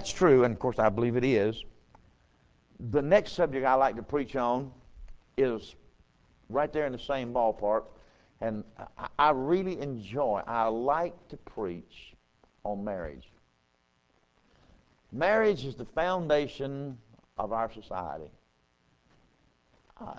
that's true, and of course I believe it is, the next subject I like to preach on is right there in the same ballpark. And I really I like to preach on marriage. Marriage is the foundation of our society. Uh,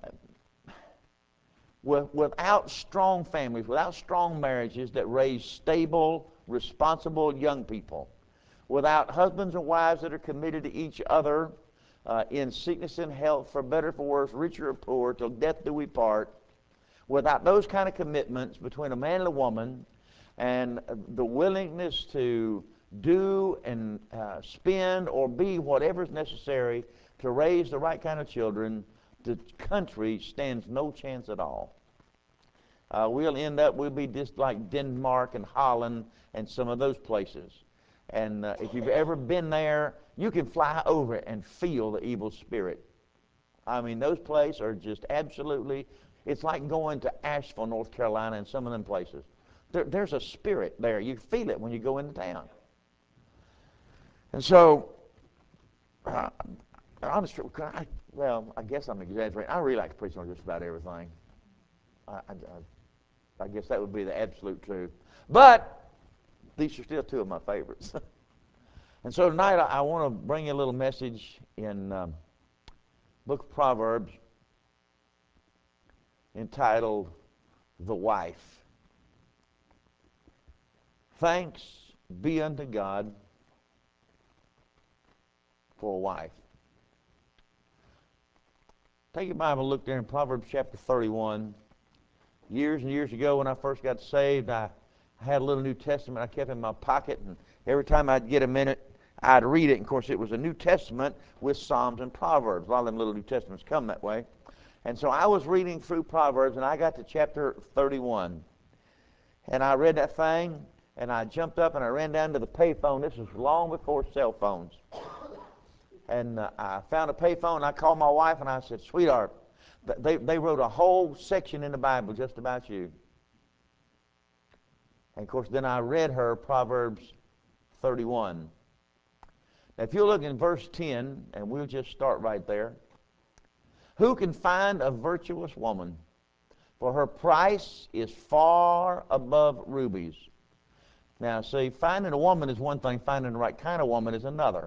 without strong families, without strong marriages that raise stable, responsible young people, without husbands and wives that are committed to each other in sickness and health, for better for worse, richer or poor, till death do we part, without those kind of commitments between a man and a woman, and the willingness to do and spend or be whatever is necessary to raise the right kind of children, the country stands no chance at all. We'll be just like Denmark and Holland and some of those places. And if you've ever been there, you can fly over it and feel the evil spirit. I mean, those places are just absolutely, it's like going to Asheville, North Carolina, and some of them places. There's a spirit there. You feel it when you go into town. And so, honestly, I guess I'm exaggerating. I really like to preach on just about everything. I guess that would be the absolute truth. But these are still two of my favorites. And so tonight I want to bring you a little message in book of Proverbs entitled The Wife. Thanks be unto God for a wife. Take your Bible and look there in Proverbs chapter 31. Years and years ago when I first got saved, I had a little New Testament I kept in my pocket, and every time I'd get a minute, I'd read it. And of course, it was a New Testament with Psalms and Proverbs. A lot of them little New Testaments come that way. And so I was reading through Proverbs, and I got to chapter 31. And I read that thing, and I jumped up, and I ran down to the payphone. This was long before cell phones. And I found a payphone, and I called my wife, and I said, "Sweetheart, they wrote a whole section in the Bible just about you." And of course, then I read her Proverbs 31. Now, if you look in verse 10, and we'll just start right there. Who can find a virtuous woman? For her price is far above rubies. Now, see, finding a woman is one thing. Finding the right kind of woman is another.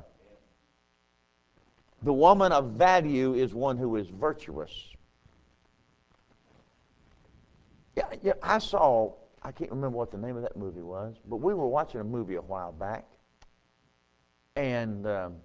The woman of value is one who is virtuous. Yeah, I can't remember what the name of that movie was, but we were watching a movie a while back, and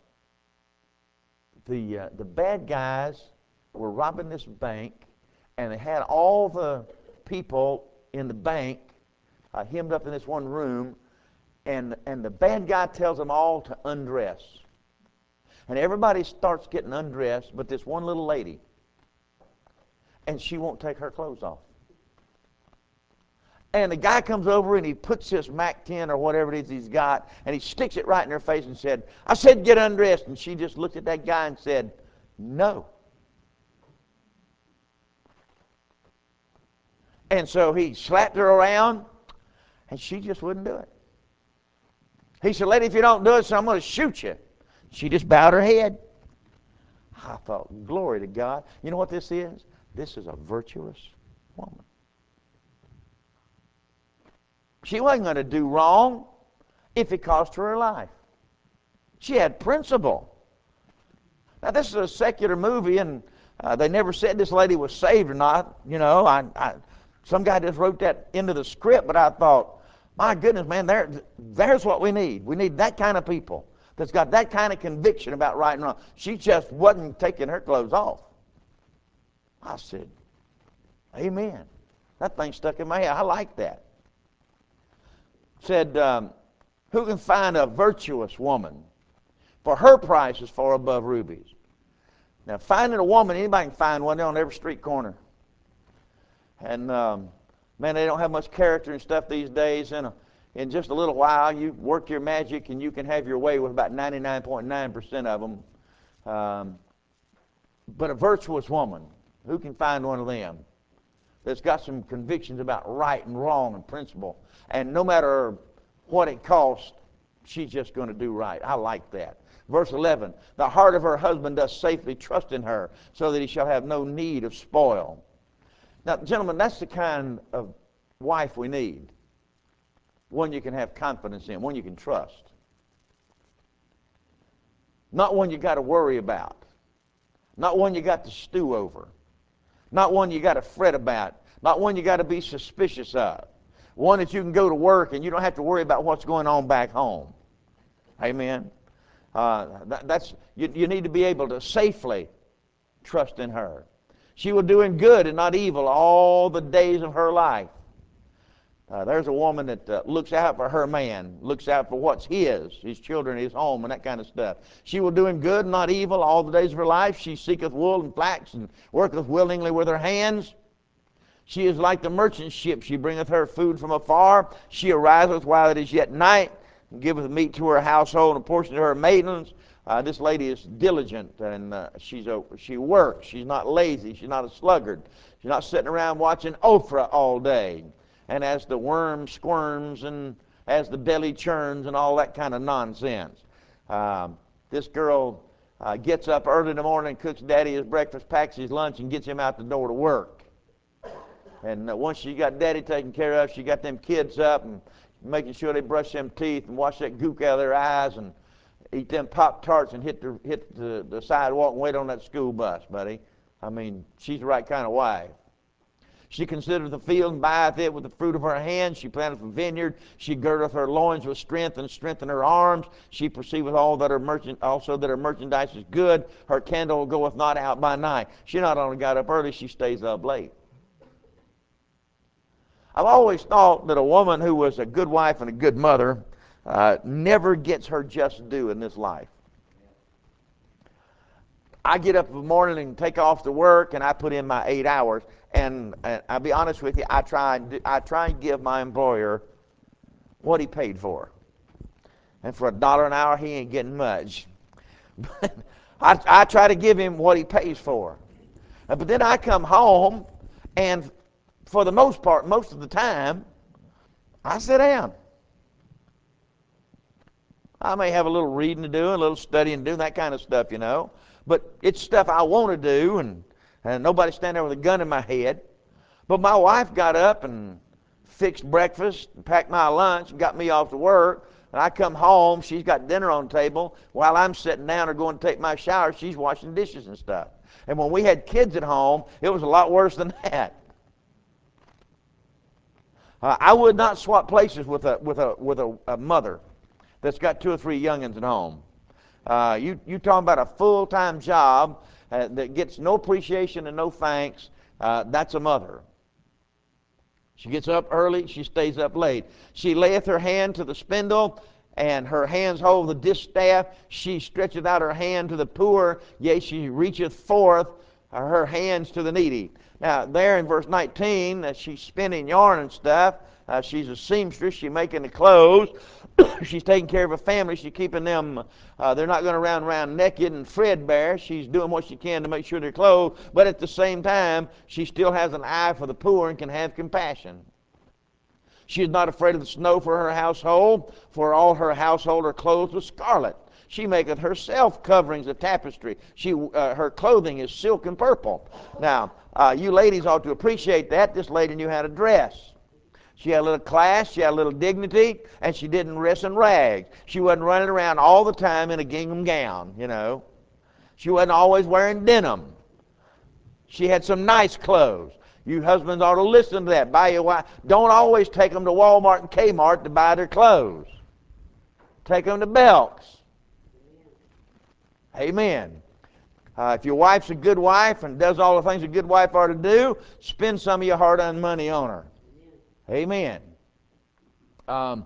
the bad guys were robbing this bank, and they had all the people in the bank hemmed up in this one room, and the bad guy tells them all to undress. And everybody starts getting undressed, but this one little lady, and she won't take her clothes off. And the guy comes over and he puts this MAC 10 or whatever it is he's got, and he sticks it right in her face and said, "I said get undressed." And she just looked at that guy and said, "No." And so he slapped her around, and she just wouldn't do it. He said, "Lady, if you don't do it, so I'm going to shoot you." She just bowed her head. I thought, glory to God. You know what this is? This is a virtuous woman. She wasn't going to do wrong if it cost her her life. She had principle. Now, this is a secular movie, and they never said this lady was saved or not. You know, some guy just wrote that into the script, but I thought, my goodness, man, there's what we need. We need that kind of people that's got that kind of conviction about right and wrong. She just wasn't taking her clothes off. I said, amen. That thing stuck in my head. I like that. Said, who can find a virtuous woman? For her price is far above rubies. Now, finding a woman, anybody can find one on every street corner. And, man, they don't have much character and stuff these days. In just a little while, you work your magic and you can have your way with about 99.9% of them. But a virtuous woman, who can find one of them that's got some convictions about right and wrong and principle? And no matter what it costs, she's just going to do right. I like that. Verse 11, the heart of her husband does safely trust in her, so that he shall have no need of spoil. Now, gentlemen, that's the kind of wife we need. One you can have confidence in, one you can trust. Not one you got to worry about. Not one you got to stew over. Not one you got to fret about. Not one you got to be suspicious of. One that you can go to work and you don't have to worry about what's going on back home. Amen. You need to be able to safely trust in her. She will do him good and not evil all the days of her life. There's a woman that looks out for her man, looks out for what's his children, his home, and that kind of stuff. She will do him good and not evil all the days of her life. She seeketh wool and flax and worketh willingly with her hands. She is like the merchant ship. She bringeth her food from afar. She ariseth while it is yet night, and giveth meat to her household and a portion to her maidens. This lady is diligent, and she works. She's not lazy. She's not a sluggard. She's not sitting around watching Oprah all day. And as the worm squirms and as the belly churns and all that kind of nonsense. This girl gets up early in the morning, cooks Daddy his breakfast, packs his lunch, and gets him out the door to work. And once she got Daddy taken care of, she got them kids up and making sure they brush them teeth and wash that gook out of their eyes and eat them Pop-Tarts and hit the sidewalk and wait on that school bus, buddy. I mean, she's the right kind of wife. She considereth the field and buyeth it with the fruit of her hand. She planteth a vineyard. She girdeth her loins with strength and strengthen her arms. She perceiveth also that her merchandise is good. Her candle goeth not out by night. She not only got up early, she stays up late. I've always thought that a woman who was a good wife and a good mother never gets her just due in this life. I get up in the morning and take off to work, and I put in my 8 hours. And I'll be honest with you, I try and give my employer what he paid for. And for $1 an hour, he ain't getting much. But I try to give him what he pays for. But then I come home, and for the most part, most of the time, I sit down. I may have a little reading to do, a little studying to do, that kind of stuff, you know. But it's stuff I want to do, and nobody's standing there with a gun in my head. But my wife got up and fixed breakfast, and packed my lunch, and got me off to work. And I come home, she's got dinner on the table. While I'm sitting down or going to take my shower, she's washing dishes and stuff. And when we had kids at home, it was a lot worse than that. I would not swap places with a mother that's got 2 or 3 youngins at home. You talking about a full-time job that gets no appreciation and no thanks. That's a mother. She gets up early, she stays up late. She layeth her hand to the spindle, and her hands hold the distaff. She stretcheth out her hand to the poor, yea, she reacheth forth her hands to the needy. Now, there in verse 19, she's spinning yarn and stuff. She's a seamstress. She's making the clothes. She's taking care of a family. She's keeping them, they're not going to run around naked and threadbare. She's doing what she can to make sure they're clothed. But at the same time, she still has an eye for the poor and can have compassion. She is not afraid of the snow for her household, for all her household are clothed with scarlet. She maketh herself coverings of tapestry. Her clothing is silk and purple. Now, you ladies ought to appreciate that. This lady knew how to dress. She had a little class, she had a little dignity, and she didn't dress in rags. She wasn't running around all the time in a gingham gown, you know. She wasn't always wearing denim. She had some nice clothes. You husbands ought to listen to that. Buy your wife. Don't always take them to Walmart and Kmart to buy their clothes. Take them to Belk's. Amen. If your wife's a good wife and does all the things a good wife ought to do, spend some of your hard-earned money on her. Amen. Where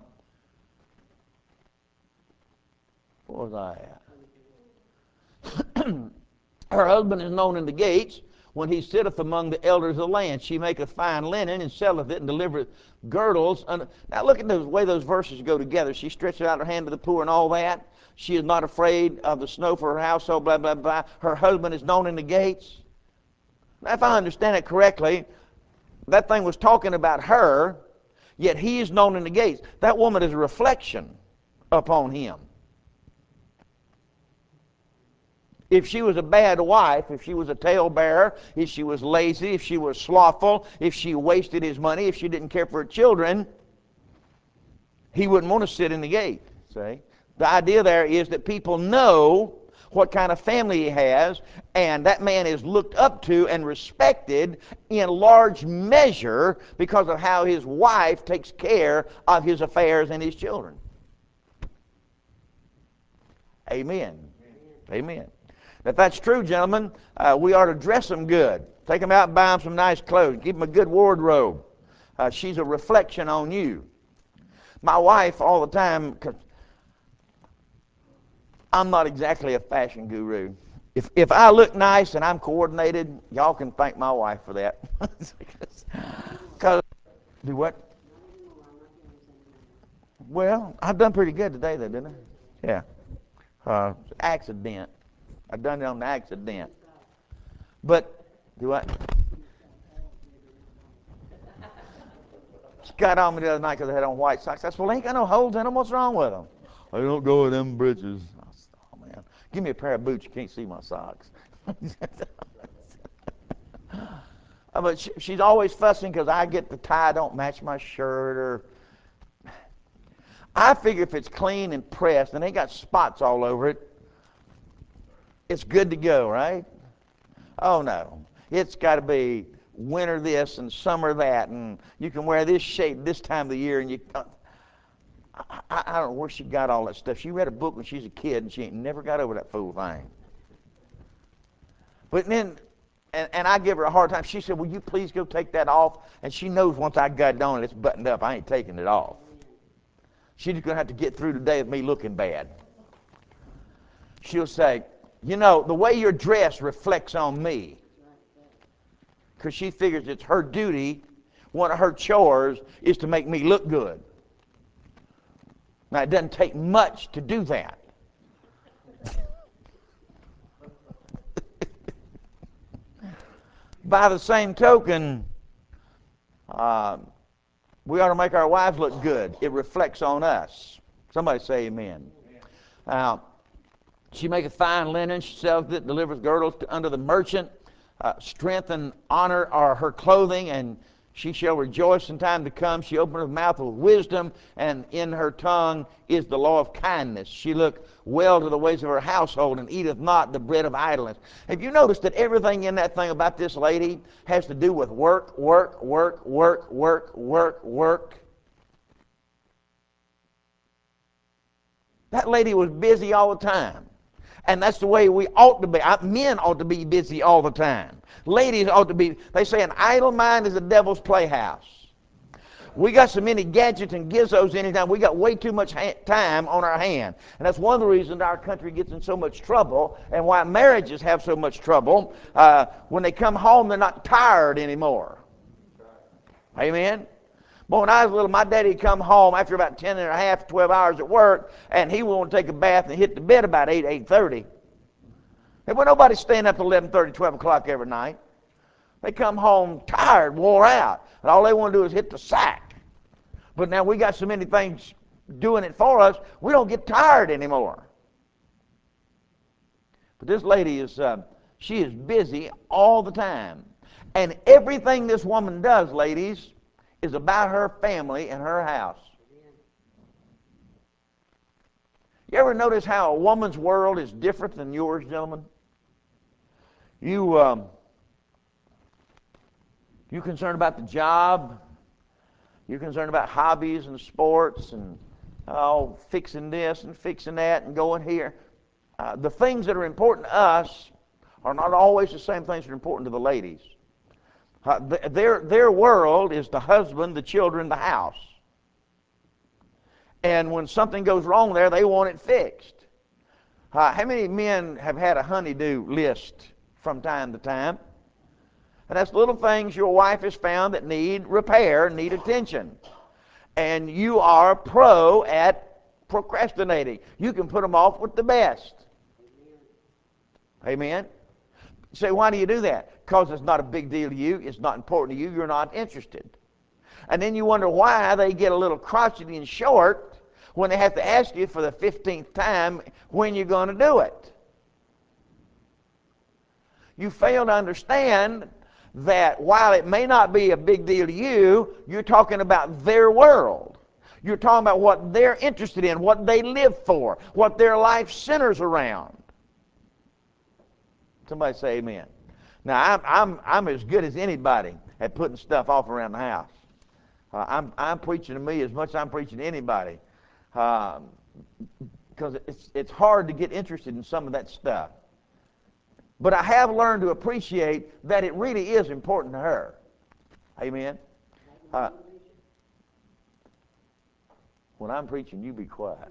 was I at? Her husband is known in the gates when he sitteth among the elders of the land. She maketh fine linen and selleth it and delivereth girdles. Now look at the way those verses go together. She stretches out her hand to the poor and all that. She is not afraid of the snow for her household, blah, blah, blah. Her husband is known in the gates. Now if I understand it correctly, that thing was talking about her, yet he is known in the gates. That woman is a reflection upon him. If she was a bad wife, if she was a talebearer, if she was lazy, if she was slothful, if she wasted his money, if she didn't care for her children, he wouldn't want to sit in the gate. See? The idea there is that people know what kind of family he has, and that man is looked up to and respected in large measure because of how his wife takes care of his affairs and his children. Amen. Amen. If that's true, gentlemen, we ought to dress them good. Take them out and buy them some nice clothes. Give them a good wardrobe. She's a reflection on you. My wife, all the time, 'cause I'm not exactly a fashion guru. If I look nice and I'm coordinated, y'all can thank my wife for that. Because, do what? Well, I've done pretty good today, though, didn't I? Yeah. Accident. I've done it on the accident. But, do what? She got on me the other night because I had on white socks. I said, well, they ain't got no holes in them. What's wrong with them? I don't go with them britches. I said, oh, man. Give me a pair of boots. You can't see my socks. But she's always fussing because I get the tie don't match my shirt. Or I figure if it's clean and pressed and they got spots all over it, it's good to go, right? Oh, no. It's got to be winter this and summer that, and you can wear this shape this time of the year, and you... I don't know where she got all that stuff. She read a book when she was a kid, and she ain't never got over that fool thing. But then, and I give her a hard time. She said, will you please go take that off? And she knows once I got it on and it's buttoned up, I ain't taking it off. She's just going to have to get through today with me looking bad. She'll say, you know, the way you're dressed reflects on me. Because she figures it's her duty, one of her chores, is to make me look good. Now, it doesn't take much to do that. By the same token, we ought to make our wives look good. It reflects on us. Somebody say amen. Now, she maketh fine linen, she sells it, delivers girdles unto the merchant. Strength and honor are her clothing, and she shall rejoice in time to come. She openeth her mouth with wisdom, and in her tongue is the law of kindness. She looked well to the ways of her household, and eateth not the bread of idleness. Have you noticed that everything in that thing about this lady has to do with work, work, work, work, work, work, work? That lady was busy all the time. And that's the way we ought to be. Men ought to be busy all the time. Ladies ought to be, they say an idle mind is a devil's playhouse. We got so many gadgets and gizmos anytime. We got way too much time on our hand. And that's one of the reasons our country gets in so much trouble and why marriages have so much trouble. When they come home, they're not tired anymore. Amen? But when I was little, my daddy would come home after about 10 and a half, 12 hours at work, and he would want to take a bath and hit the bed about 8, 8:30. There wasn't nobody staying up till 11:30, 12 o'clock every night. They come home tired, wore out, and all they want to do is hit the sack. But now we got so many things doing it for us, we don't get tired anymore. But this lady is, she is busy all the time. And everything this woman does, ladies, is about her family and her house. You ever notice how a woman's world is different than yours, gentlemen? You concerned about the job. You're concerned about hobbies and sports and fixing this and fixing that and going here. The things that are important to us are not always the same things that are important to the ladies. Their world is the husband, the children, the house. And when something goes wrong there, they want it fixed. How many men have had a honey-do list from time to time? And that's little things your wife has found that need repair, need attention. And you are pro at procrastinating. You can put them off with the best. Amen? You say, why do you do that? Because it's not a big deal to you. It's not important to you. You're not interested. And then you wonder why they get a little crotchety and short when they have to ask you for the 15th time when you're going to do it. You fail to understand that while it may not be a big deal to you, you're talking about their world. You're talking about what they're interested in, what they live for, what their life centers around. Somebody say amen. Now, I'm as good as anybody at putting stuff off around the house. I'm preaching to me as much as I'm preaching to anybody, because it's hard to get interested in some of that stuff. But I have learned to appreciate that it really is important to her. Amen. When I'm preaching, you be quiet.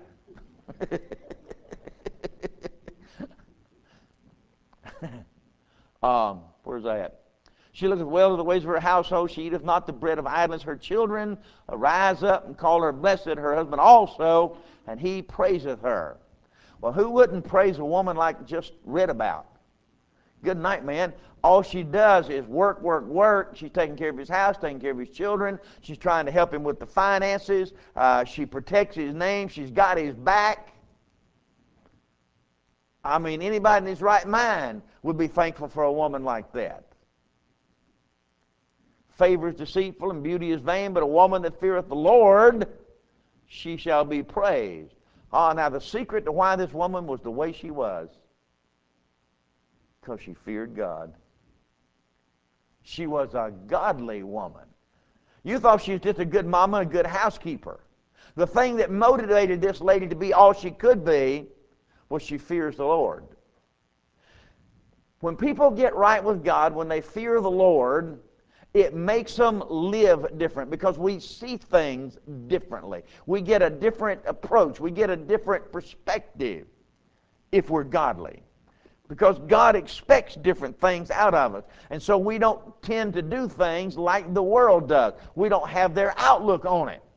Where's that? She looketh well to the ways of her household. She eateth not the bread of idleness. Her children arise up and call her blessed. Her husband also, and he praiseth her. Well, who wouldn't praise a woman like just read about? Good night, man. All she does is work, work, work. She's taking care of his house, taking care of his children. She's trying to help him with the finances. She protects his name. She's got his back. I mean, anybody in his right mind would be thankful for a woman like that. Favor is deceitful and beauty is vain, but a woman that feareth the Lord, she shall be praised. Now the secret to why this woman was the way she was, because she feared God. She was a godly woman. You thought she was just a good mama, a good housekeeper. The thing that motivated this lady to be all she could be was she fears the Lord. When people get right with God, when they fear the Lord, it makes them live different because we see things differently. We get a different approach. We get a different perspective if we're godly. Because God expects different things out of us. And so we don't tend to do things like the world does. We don't have their outlook on it.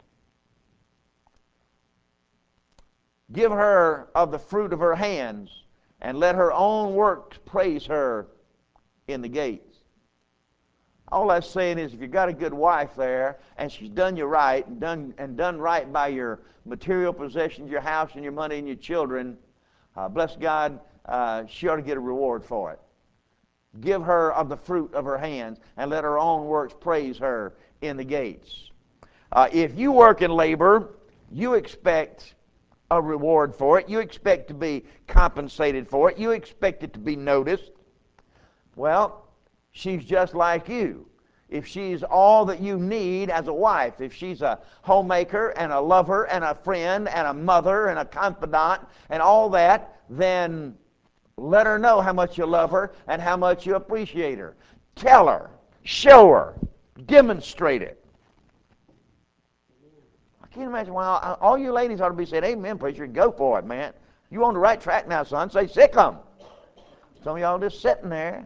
Give her of the fruit of her hands, and let her own works praise her in the gates. All that's saying is if you've got a good wife there, and she's done you right, and done right by your material possessions, your house and your money and your children, bless God, she ought to get a reward for it. Give her of the fruit of her hands, and let her own works praise her in the gates. If you work in labor, you expect a reward for it. You expect to be compensated for it. You expect it to be noticed. Well, she's just like you. If she's all that you need as a wife, if she's a homemaker and a lover and a friend and a mother and a confidant and all that, then let her know how much you love her and how much you appreciate her. Tell her, show her, demonstrate it. I can't imagine why all you ladies ought to be saying, amen, preacher, go for it, man. You on the right track now, son. Say, sick 'em. Some of y'all just sitting there.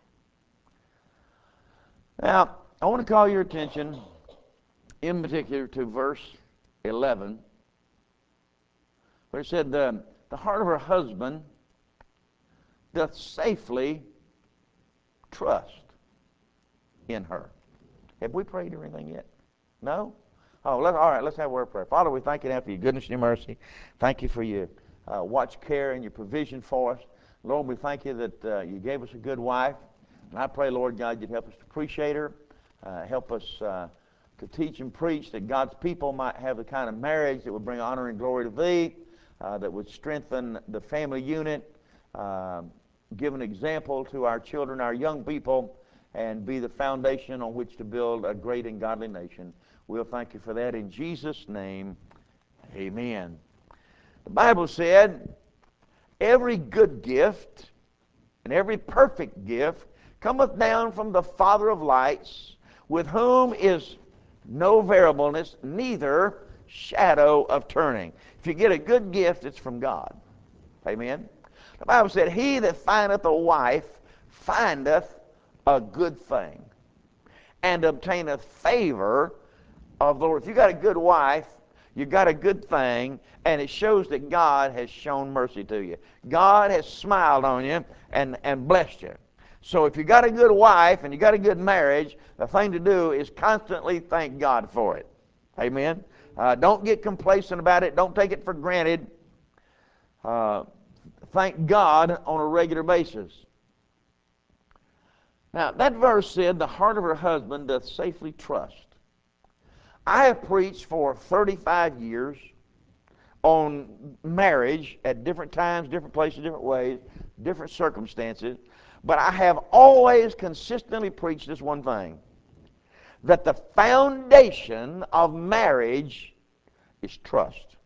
Now, I want to call your attention in particular to verse 11, where it said, the heart of her husband doth safely trust in her. Have we prayed or anything yet? No? Oh, all right, let's have a word of prayer. Father, we thank you now for your goodness and your mercy. Thank you for your watch care and your provision for us. Lord, we thank you that you gave us a good wife. And I pray, Lord God, you'd help us to appreciate her. Help us to teach and preach that God's people might have the kind of marriage that would bring honor and glory to thee, that would strengthen the family unit, give an example to our children, our young people, and be the foundation on which to build a great and godly nation. We'll thank you for that in Jesus' name. Amen. The Bible said, every good gift and every perfect gift cometh down from the Father of lights, with whom is no variableness, neither shadow of turning. If you get a good gift, it's from God. Amen. The Bible said, he that findeth a wife findeth a good thing, and obtaineth favor of the Lord. If you got a good wife, you got a good thing, and it shows that God has shown mercy to you. God has smiled on you and blessed you. So if you got a good wife and you got a good marriage, the thing to do is constantly thank God for it. Amen. Don't get complacent about it. Don't take it for granted. Thank God on a regular basis. Now, that verse said, the heart of her husband doth safely trust. I have preached for 35 years on marriage at different times, different places, different ways, different circumstances, but I have always consistently preached this one thing, that the foundation of marriage is trust.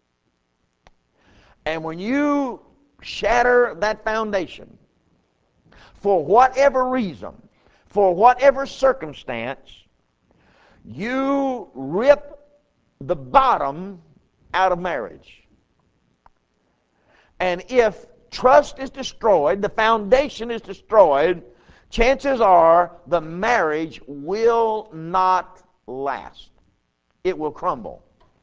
And when you shatter that foundation, for whatever reason, for whatever circumstance, you rip the bottom out of marriage. And if trust is destroyed, the foundation is destroyed, chances are the marriage will not last. It will crumble.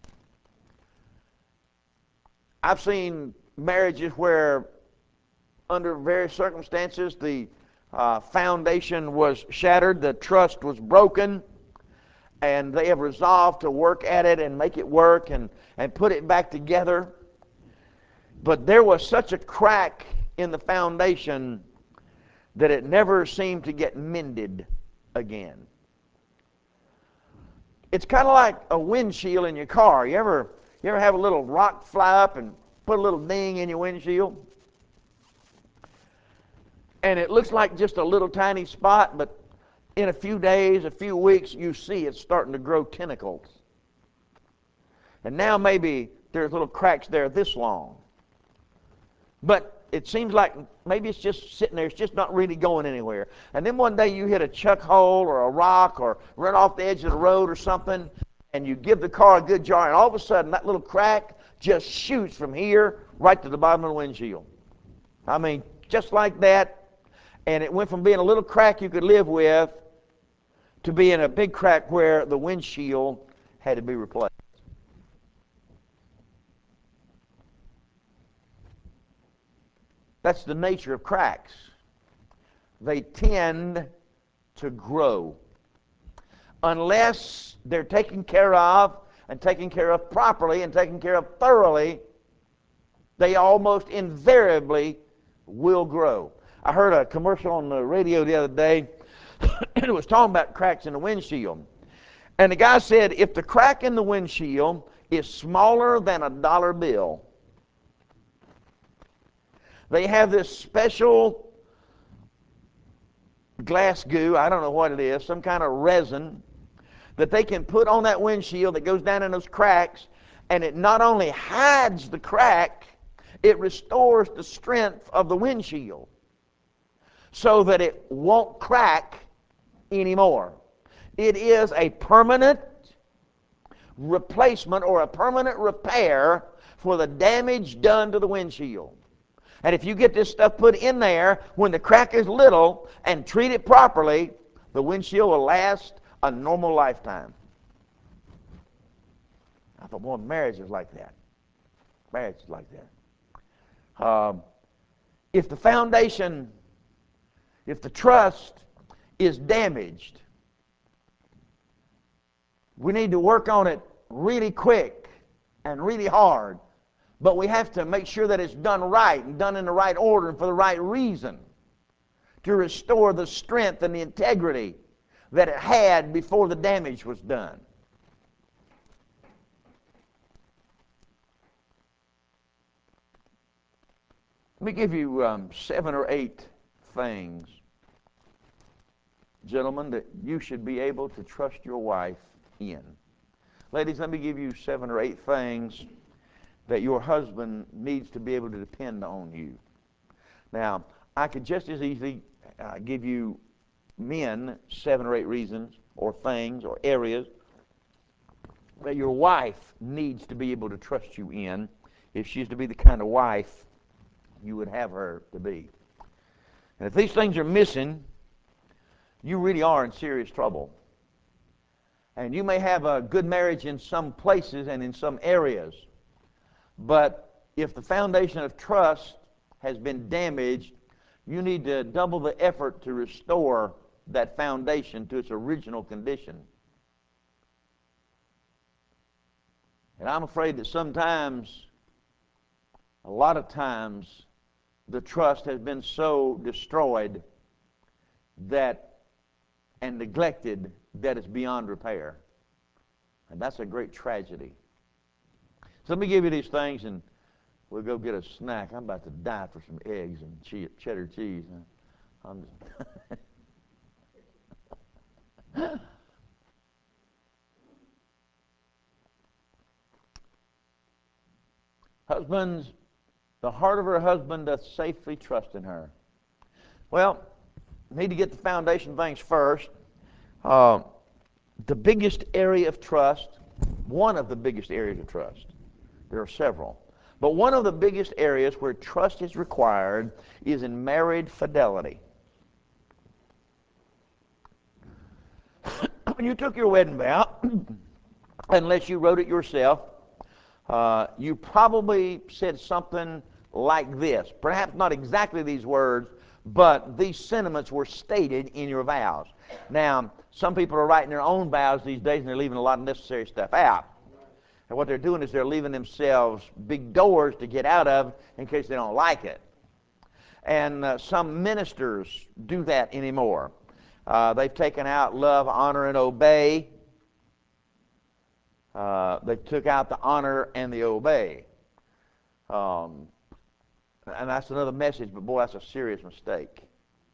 I've seen marriages where, under various circumstances, the foundation was shattered, the trust was broken, and they have resolved to work at it and make it work and put it back together. But there was such a crack in the foundation that it never seemed to get mended again. It's kind of like a windshield in your car. You ever have a little rock fly up and put a little ding in your windshield? And it looks like just a little tiny spot, but in a few days, a few weeks, you see it's starting to grow tentacles. And now maybe there's little cracks there this long. But it seems like maybe it's just sitting there. It's just not really going anywhere. And then one day you hit a chuck hole or a rock or run off the edge of the road or something, and you give the car a good jar, and all of a sudden that little crack just shoots from here right to the bottom of the windshield. I mean, just like that. And it went from being a little crack you could live with to being a big crack where the windshield had to be replaced. That's the nature of cracks. They tend to grow. Unless they're taken care of and taken care of properly and taken care of thoroughly, they almost invariably will grow. I heard a commercial on the radio the other day, and it was talking about cracks in the windshield. And the guy said, if the crack in the windshield is smaller than a dollar bill, they have this special glass goo, I don't know what it is, some kind of resin, that they can put on that windshield that goes down in those cracks, and it not only hides the crack, it restores the strength of the windshield so that it won't crack anymore. It is a permanent replacement or a permanent repair for the damage done to the windshield. And if you get this stuff put in there when the crack is little and treat it properly, the windshield will last a normal lifetime. I thought, boy, marriage is like that. Marriage is like that. If the foundation, if the trust is damaged, we need to work on it really quick and really hard. But we have to make sure that it's done right and done in the right order and for the right reason to restore the strength and the integrity that it had before the damage was done. Let me give you 7 or 8 things, gentlemen, that you should be able to trust your wife in. Ladies, let me give you 7 or 8 things that your husband needs to be able to depend on you. Now, I could just as easily give you men 7 or 8 reasons or things or areas that your wife needs to be able to trust you in if she's to be the kind of wife you would have her to be. And if these things are missing, you really are in serious trouble. And you may have a good marriage in some places and in some areas, but if the foundation of trust has been damaged, you need to double the effort to restore that foundation to its original condition. And I'm afraid that sometimes, a lot of times, the trust has been so destroyed that and neglected that is beyond repair. And that's a great tragedy. So let me give you these things, and we'll go get a snack. I'm about to die for some eggs and cheddar cheese. I'm just Husbands, the heart of her husband doth safely trust in her. Well, need to get the foundation things first. The biggest area of trust, one of the biggest areas of trust, there are several, but one of the biggest areas where trust is required is in married fidelity. When you took your wedding vow, unless you wrote it yourself, you probably said something like this. Perhaps not exactly these words, but these sentiments were stated in your vows. Now, some people are writing their own vows these days, and they're leaving a lot of necessary stuff out. And what they're doing is they're leaving themselves big doors to get out of in case they don't like it. And some ministers do that anymore. They've taken out love, honor, and obey. They took out the honor and the obey. And that's another message, but boy, that's a serious mistake.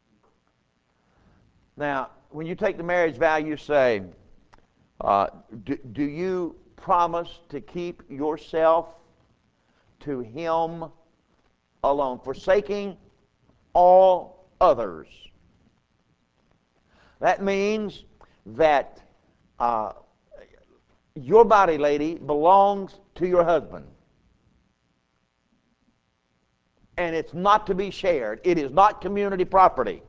Now, when you take the marriage vow, you say, do you promise to keep yourself to him alone, forsaking all others? That means that your body, lady, belongs to your husband. And it's not to be shared. It is not community property.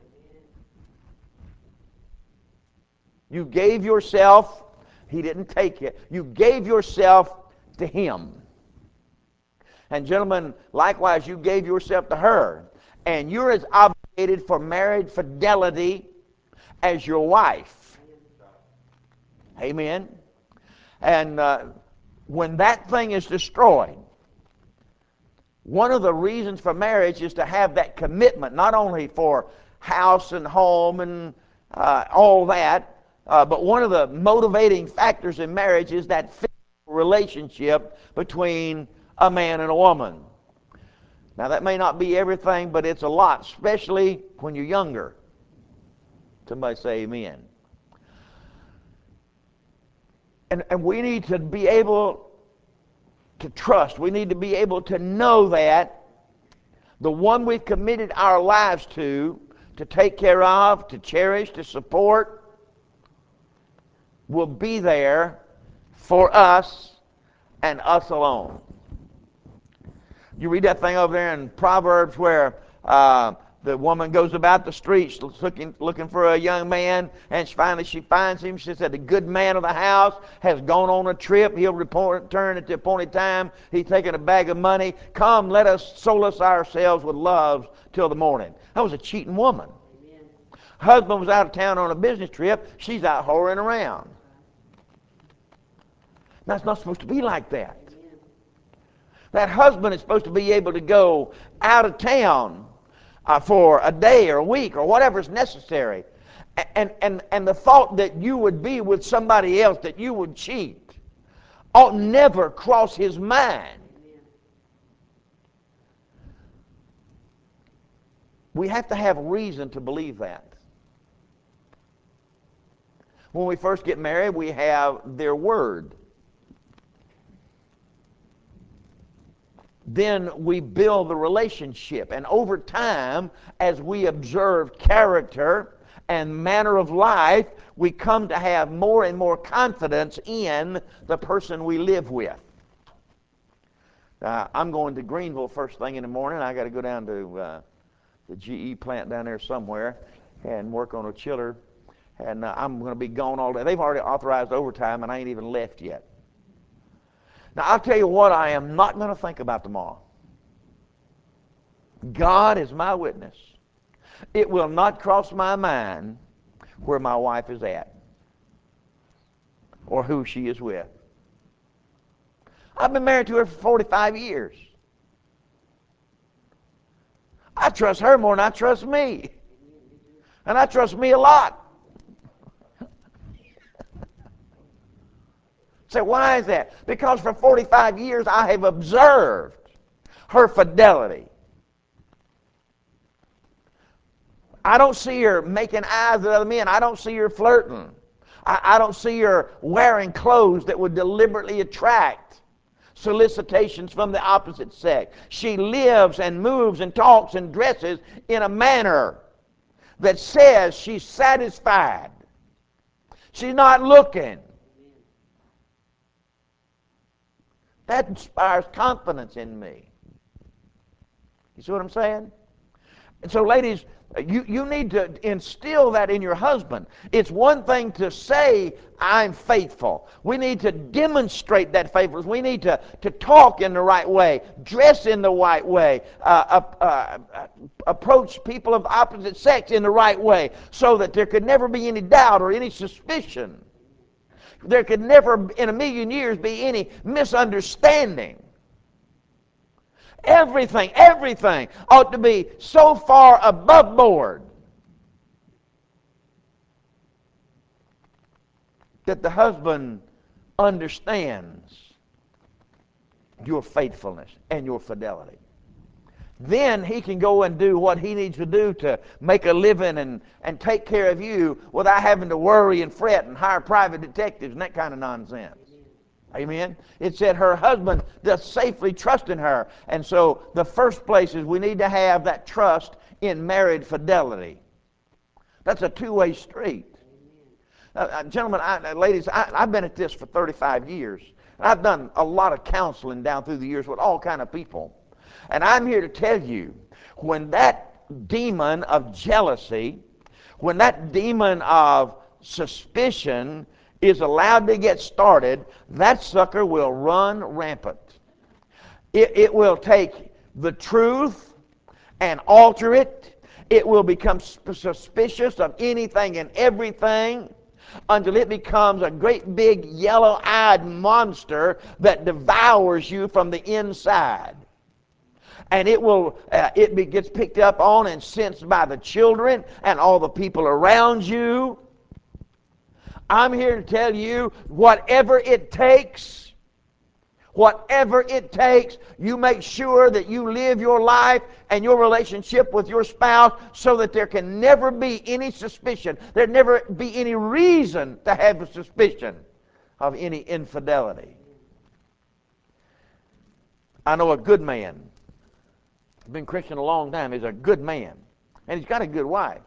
You gave yourself, he didn't take it. You gave yourself to him. And gentlemen, likewise, you gave yourself to her. And you're as obligated for married fidelity as your wife. Amen. And when that thing is destroyed, one of the reasons for marriage is to have that commitment, not only for house and home and all that, but one of the motivating factors in marriage is that physical relationship between a man and a woman. Now, that may not be everything, but it's a lot, especially when you're younger. Somebody say amen. And we need to be able to trust. We need to be able to know that the one we've committed our lives to take care of, to cherish, to support, will be there for us and us alone. You read that thing over there in Proverbs where the woman goes about the streets looking for a young man, and finally she finds him. She said, the good man of the house has gone on a trip. He'll return at the appointed time. He's taken a bag of money. Come, let us solace ourselves with love till the morning. That was a cheating woman. Amen. Husband was out of town on a business trip. She's out whoring around. Now, it's not supposed to be like that. Amen. That husband is supposed to be able to go out of town for a day or a week or whatever is necessary. And the thought that you would be with somebody else, that you would cheat, ought never cross his mind. We have to have reason to believe that. When we first get married, we have their word. Then we build the relationship. And over time, as we observe character and manner of life, we come to have more and more confidence in the person we live with. I'm going to Greenville first thing in the morning. I got to go down to the GE plant down there somewhere and work on a chiller. And I'm going to be gone all day. They've already authorized overtime, and I ain't even left yet. Now, I'll tell you what I am not going to think about tomorrow. God is my witness. It will not cross my mind where my wife is at or who she is with. I've been married to her for 45 years. I trust her more than I trust me. And I trust me a lot. So why is that? Because for 45 years I have observed her fidelity. I don't see her making eyes at other men. I don't see her flirting. I don't see her wearing clothes that would deliberately attract solicitations from the opposite sex. She lives and moves and talks and dresses in a manner that says she's satisfied. She's not looking. That inspires confidence in me. You see what I'm saying? And so, ladies, you need to instill that in your husband. It's one thing to say, I'm faithful. We need to demonstrate that faithfulness. We need to talk in the right way, dress in the right way, approach people of opposite sex in the right way, so that there could never be any doubt or any suspicion. There could never in a million years be any misunderstanding. Everything ought to be so far above board that the husband understands your faithfulness and your fidelity. Then he can go and do what he needs to do to make a living and take care of you without having to worry and fret and hire private detectives and that kind of nonsense. Amen. It said her husband does safely trust in her. And so the first place is we need to have that trust in married fidelity. That's a two-way street. Gentlemen, ladies, I've been at this for 35 years. I've done a lot of counseling down through the years with all kind of people. And I'm here to tell you, when that demon of jealousy, when that demon of suspicion is allowed to get started, that sucker will run rampant. It will take the truth and alter it. It will become suspicious of anything and everything until it becomes a great big yellow-eyed monster that devours you from the inside. And it gets picked up on and sensed by the children and all the people around you. I'm here to tell you, whatever it takes, you make sure that you live your life and your relationship with your spouse so that there can never be any suspicion. There never be any reason to have a suspicion of any infidelity. I know a good man. He's been Christian a long time. He's a good man. And he's got a good wife.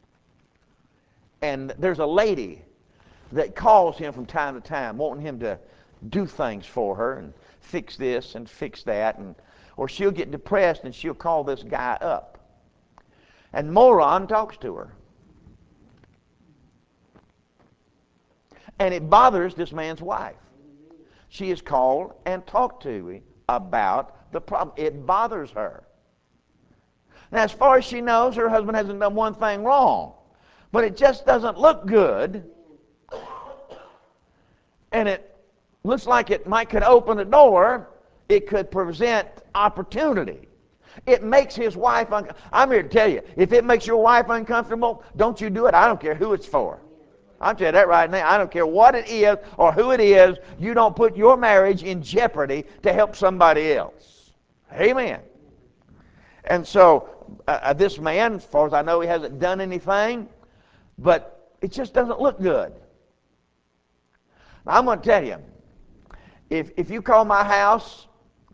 And there's a lady that calls him from time to time, wanting him to do things for her and fix this and fix that, or she'll get depressed and she'll call this guy up. And Moron talks to her. And it bothers this man's wife. She is called and talked to him about the problem. It bothers her. Now, as far as she knows, her husband hasn't done one thing wrong. But it just doesn't look good. And it looks like it could open the door. It could present opportunity. It makes his wife uncomfortable. I'm here to tell you, if it makes your wife uncomfortable, don't you do it. I don't care who it's for. I'll tell you that right now. I don't care what it is or who it is. You don't put your marriage in jeopardy to help somebody else. Amen. And so this man, as far as I know, he hasn't done anything, but it just doesn't look good. Now, I'm going to tell you, if you call my house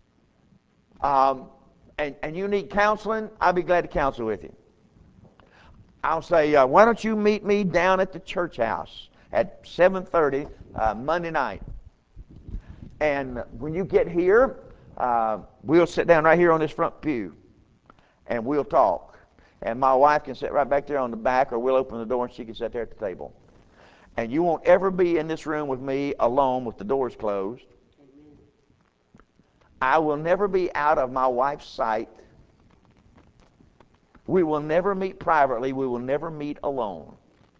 and you need counseling, I'll be glad to counsel with you. I'll say, why don't you meet me down at the church house at 7:30 Monday night. And when you get here, we'll sit down right here on this front pew, and we'll talk. And my wife can sit right back there on the back, or we'll open the door and she can sit there at the table. And you won't ever be in this room with me alone with the doors closed. I will never be out of my wife's sight. We will never meet privately. We will never meet alone.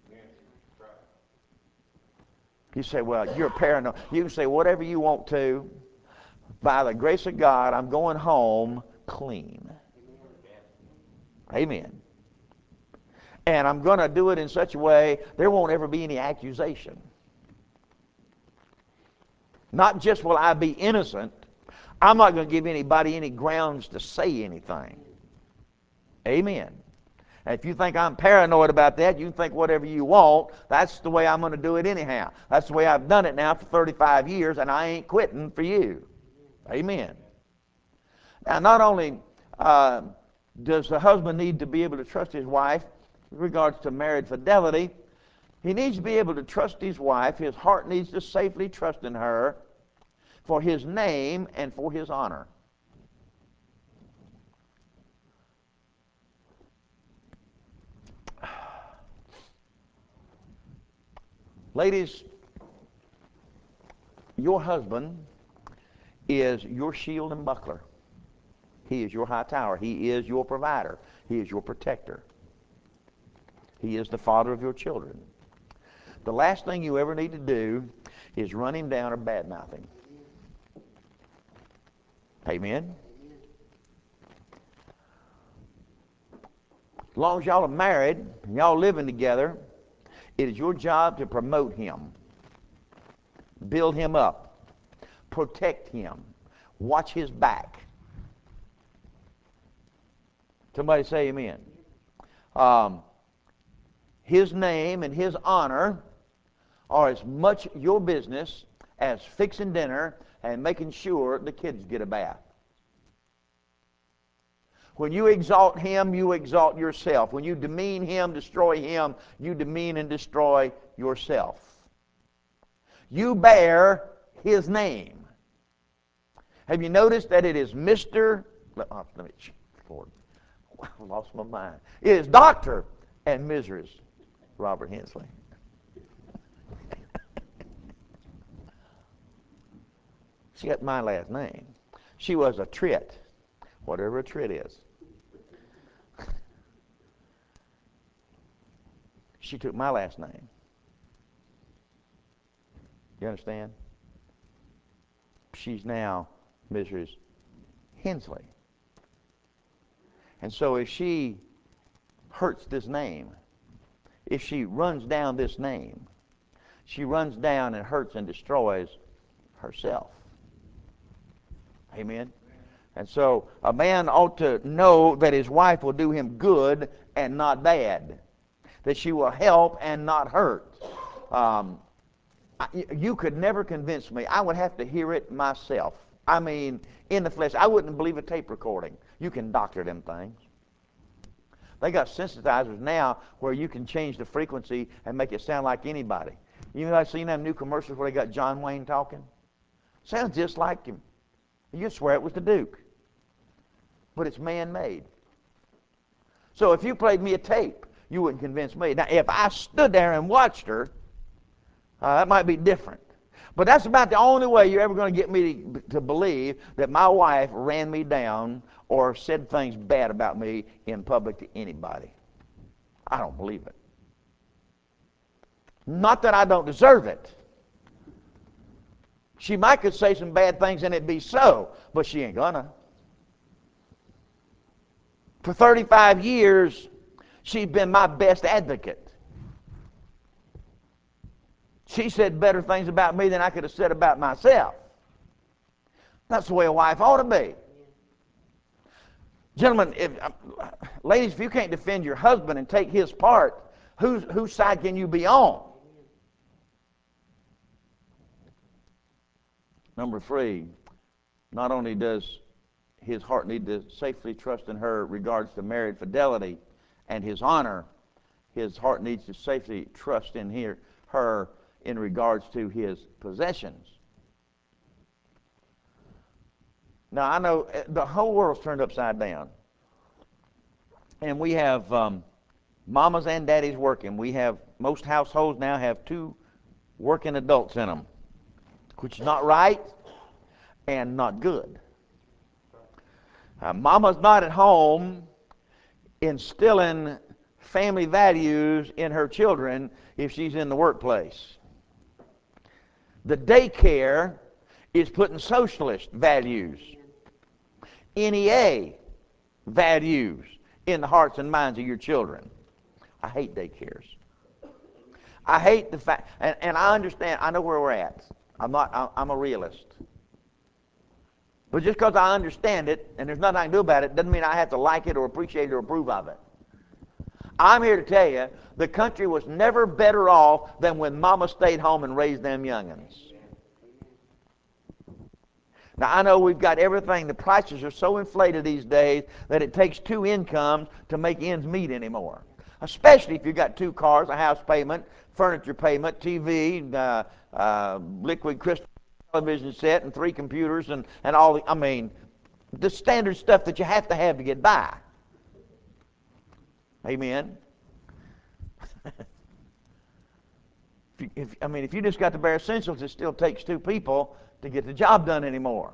You say, well, you're paranoid. You can say whatever you want to. By the grace of God, I'm going home clean. Amen. And I'm going to do it in such a way there won't ever be any accusation. Not just will I be innocent, I'm not going to give anybody any grounds to say anything. Amen. And if you think I'm paranoid about that, you can think whatever you want. That's the way I'm going to do it anyhow. That's the way I've done it now for 35 years, and I ain't quitting for you. Amen. Now, not only does the husband need to be able to trust his wife with regards to married fidelity, he needs to be able to trust his wife. His heart needs to safely trust in her for his name and for his honor. Ladies, your husband is your shield and buckler. He is your high tower. He is your provider. He is your protector. He is the father of your children. The last thing you ever need to do is run him down or badmouth him. Amen? As long as y'all are married and y'all living together, it is your job to promote him, build him up, protect him, watch his back. Somebody say amen. His name and his honor are as much your business as fixing dinner and making sure the kids get a bath. When you exalt him, you exalt yourself. When you demean him, destroy him, you demean and destroy yourself. You bear his name. Have you noticed that it is Mr. Let me, Lord, I lost my mind. It is Dr. and Mrs. Robert Hensley. She got my last name. She was a Tritt, whatever a Tritt is. She took my last name. You understand? She's now Mrs. Hensley. And so if she hurts this name, if she runs down this name, she runs down and hurts and destroys herself. Amen? And so a man ought to know that his wife will do him good and not bad, that she will help and not hurt. You could never convince me. I would have to hear it myself. I mean, in the flesh. I wouldn't believe a tape recording. You can doctor them things. They got sensitizers now where you can change the frequency and make it sound like anybody. You know, I've seen them new commercials where they got John Wayne talking. Sounds just like him. You swear it was the Duke. But it's man-made. So if you played me a tape, you wouldn't convince me. Now, if I stood there and watched her, that might be different. But that's about the only way you're ever going to get me to believe that my wife ran me down or said things bad about me in public to anybody. I don't believe it. Not that I don't deserve it. She might could say some bad things and it'd be so, but she ain't gonna. For 35 years, she's been my best advocate. She said better things about me than I could have said about myself. That's the way a wife ought to be. Gentlemen, ladies, if you can't defend your husband and take his part, whose side can you be on? Number 3, not only does his heart need to safely trust in her regards to married fidelity and his honor, his heart needs to safely trust in her in regards to his possessions. Now, I know the whole world's turned upside down. And we have mamas and daddies working. Most households now have 2 working adults in them, which is not right and not good. Mama's not at home instilling family values in her children if she's in the workplace. The daycare is putting socialist values, NEA values in the hearts and minds of your children. I hate daycares. I hate the fact, and I understand, I know where we're at. I'm a realist. But just because I understand it, and there's nothing I can do about it, doesn't mean I have to like it or appreciate it or approve of it. I'm here to tell you, the country was never better off than when Mama stayed home and raised them youngins. Now, I know we've got everything. The prices are so inflated these days that it takes two incomes to make ends meet anymore. Especially if you've got two cars, a house payment, furniture payment, TV, liquid crystal television set, and 3 computers, and all the, I mean, the standard stuff that you have to get by. Amen. If you just got the bare essentials, it still takes 2 people to get the job done anymore.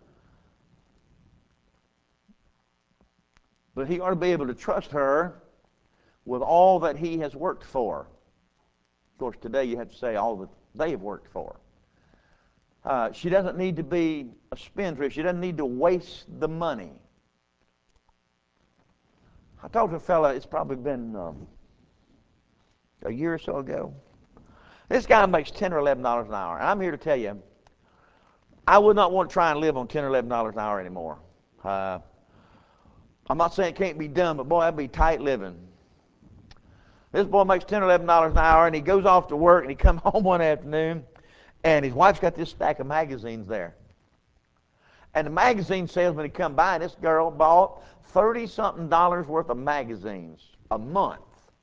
But he ought to be able to trust her with all that he has worked for. Of course, today you have to say all that they have worked for. She doesn't need to be a spendthrift. She doesn't need to waste the money. I talked to a fella, it's probably been a year or so ago. This guy makes $10 or $11 an hour. And I'm here to tell you, I would not want to try and live on $10 or $11 an hour anymore. I'm not saying it can't be done, but boy, that'd be tight living. This boy makes $10 or $11 an hour, and he goes off to work, and he comes home one afternoon, and his wife's got this stack of magazines there. And the magazine salesman had come by, and this girl bought $30-something worth of magazines a month.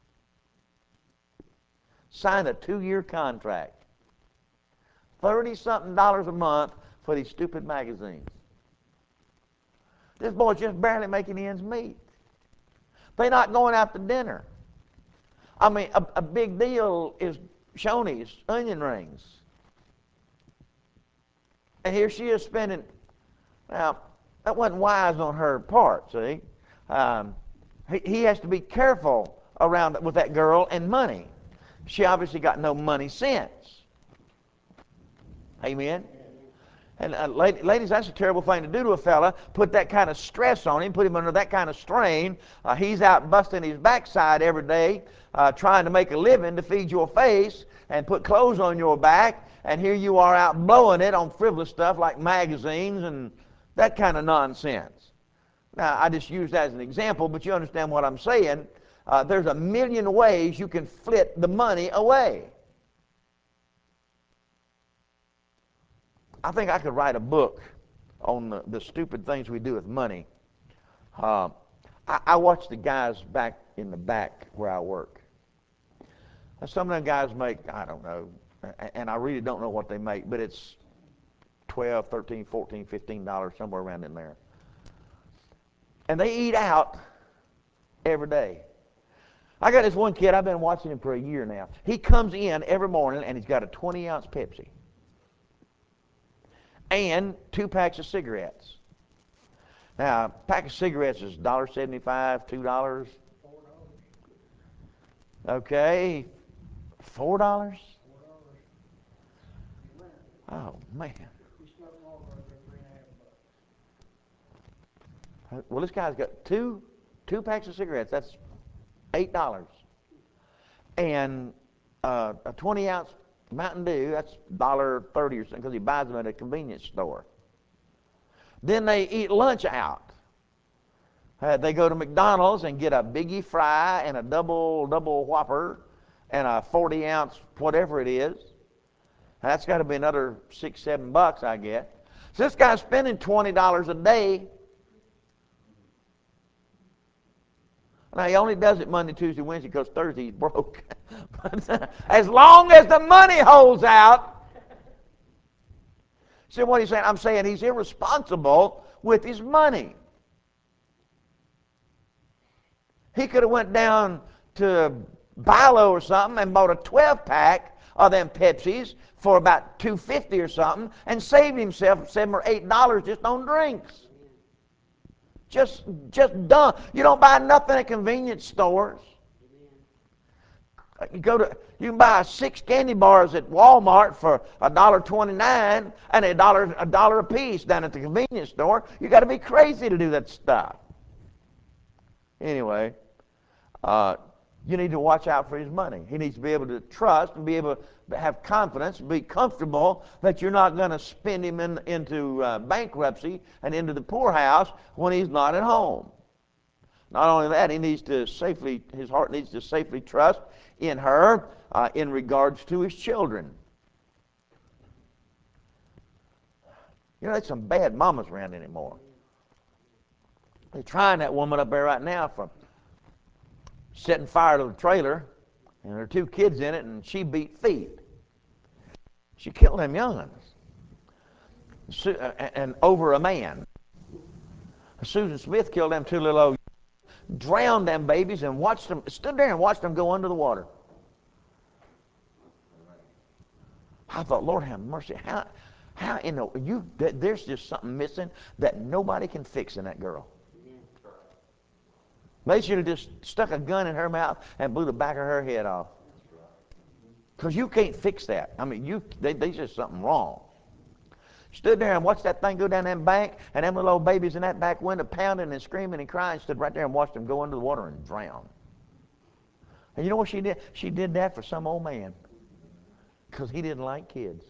Signed a 2-year contract. $30-something a month for these stupid magazines. This boy's just barely making ends meet. They're not going out to dinner. I mean, a big deal is Shoney's onion rings. And here she is spending, now, that wasn't wise on her part, see. He has to be careful around with that girl and money. She obviously got no money sense. Amen? And ladies, that's a terrible thing to do to a fella. Put that kind of stress on him, put him under that kind of strain. He's out busting his backside every day, trying to make a living to feed your face and put clothes on your back. And here you are out blowing it on frivolous stuff like magazines and that kind of nonsense. Now, I just use that as an example, but you understand what I'm saying. There's a million ways you can flit the money away. I think I could write a book on the stupid things we do with money. I watch the guys back in the back where I work. Some of them guys make, I don't know, and I really don't know what they make, but it's $12, $13, $14, $15, somewhere around in there. And they eat out every day. I got this one kid, I've been watching him for a year now. He comes in every morning and he's got a 20-ounce Pepsi and 2 packs of cigarettes. Now, a pack of cigarettes is $1.75, $2. Okay, $4? Oh, man. Well, this guy's got two packs of cigarettes. That's $8. And a 20-ounce Mountain Dew, that's $1.30 or something, because he buys them at a convenience store. Then they eat lunch out. They go to McDonald's and get a biggie fry and a double Whopper and a 40-ounce whatever it is. That's got to be another $6, $7, I guess. So this guy's spending $20 a day. Now, he only does it Monday, Tuesday, Wednesday because Thursday he's broke. But as long as the money holds out. See what he's saying? I'm saying he's irresponsible with his money. He could have went down to Bilo or something and bought a 12-pack of them Pepsis for about $2.50 or something and saved himself $7 or $8 just on drinks. Just dumb. You don't buy nothing at convenience stores. You can buy 6 candy bars at Walmart for $1.29 and a dollar a piece down at the convenience store. You got to be crazy to do that stuff. Anyway, You need to watch out for his money. He needs to be able to trust and be able to have confidence and be comfortable that you're not going to spend him into bankruptcy and into the poorhouse when he's not at home. Not only that, his heart needs to safely trust in her in regards to his children. You know, there's some bad mamas around anymore. They're trying that woman up there right now for setting fire to the trailer, and there are 2 kids in it, and she beat feet. She killed them young'uns, and over a man. Susan Smith killed them 2 little old, drowned them babies, and stood there and watched them go under the water. I thought, Lord have mercy. How in the there's just something missing that nobody can fix in that girl. They should have just stuck a gun in her mouth and blew the back of her head off. Because you can't fix that. I mean, there's just something wrong. Stood there and watched that thing go down that bank, and them little old babies in that back window pounding and screaming and crying, stood right there and watched them go under the water and drown. And you know what she did? She did that for some old man. Because he didn't like kids.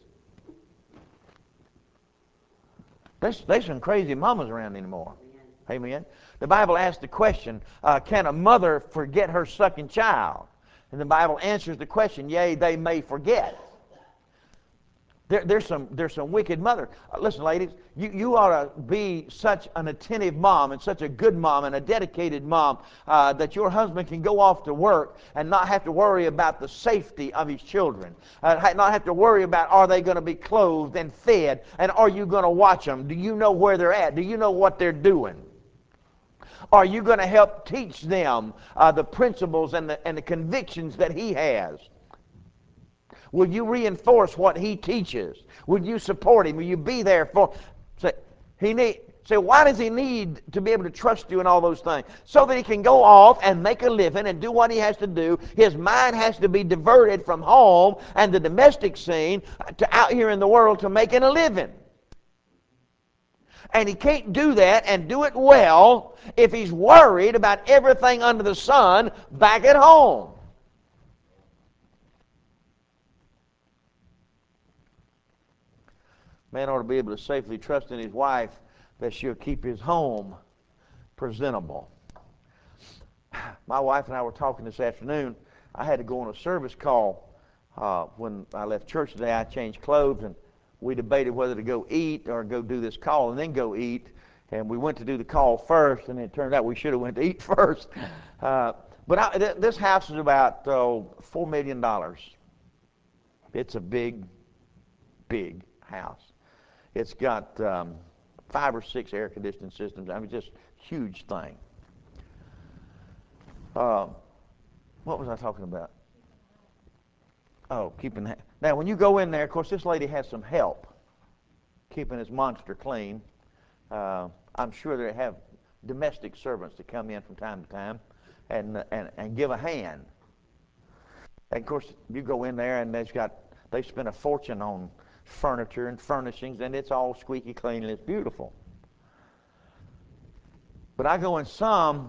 There's some crazy mamas around anymore. Amen. The Bible asks the question, can a mother forget her sucking child? And the Bible answers the question, yea, they may forget. There's some wicked mother. Listen, ladies, you ought to be such an attentive mom and such a good mom and a dedicated mom that your husband can go off to work and not have to worry about the safety of his children. Not have to worry about, are they going to be clothed and fed, and are you going to watch them? Do you know where they're at? Do you know what they're doing? Are you going to help teach them the principles and the convictions that he has? Will you reinforce what he teaches? Will you support him? Will you be there for him? Why does he need to be able to trust you in all those things? So that he can go off and make a living and do what he has to do. His mind has to be diverted from home and the domestic scene to out here in the world to making a living. And he can't do that and do it well if he's worried about everything under the sun back at home. Man ought to be able to safely trust in his wife that she'll keep his home presentable. My wife and I were talking this afternoon. I had to go on a service call when I left church today. I changed clothes, and we debated whether to go eat or go do this call and then go eat. And we went to do the call first, and it turned out we should have went to eat first. This house is about $4 million. It's a big, big house. It's got 5 or 6 air conditioning systems. I mean, just huge thing. What was I talking about? Oh, keeping that. Now, when you go in there, of course, this lady has some help keeping this monster clean. I'm sure they have domestic servants that come in from time to time and give a hand. And of course, you go in there and they spend a fortune on furniture and furnishings, and it's all squeaky clean and it's beautiful. But I go in some,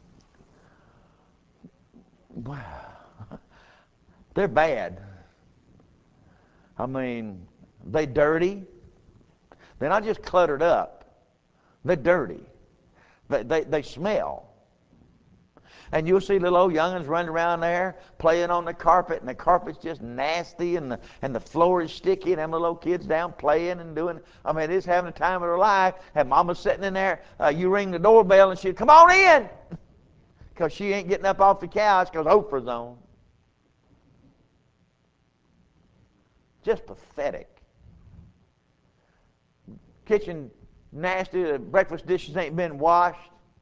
they're bad. I mean, they dirty. They're not just cluttered up. They're dirty. They smell. And you'll see little old young'uns running around there playing on the carpet, and the carpet's just nasty, and the floor is sticky, and them little old kids down playing and doing. I mean, it's having the time of their life. And Mama's sitting in there. You ring the doorbell, and she'll come on in, because she ain't getting up off the couch because Oprah's on. Just pathetic. Kitchen nasty. The breakfast dishes ain't been washed.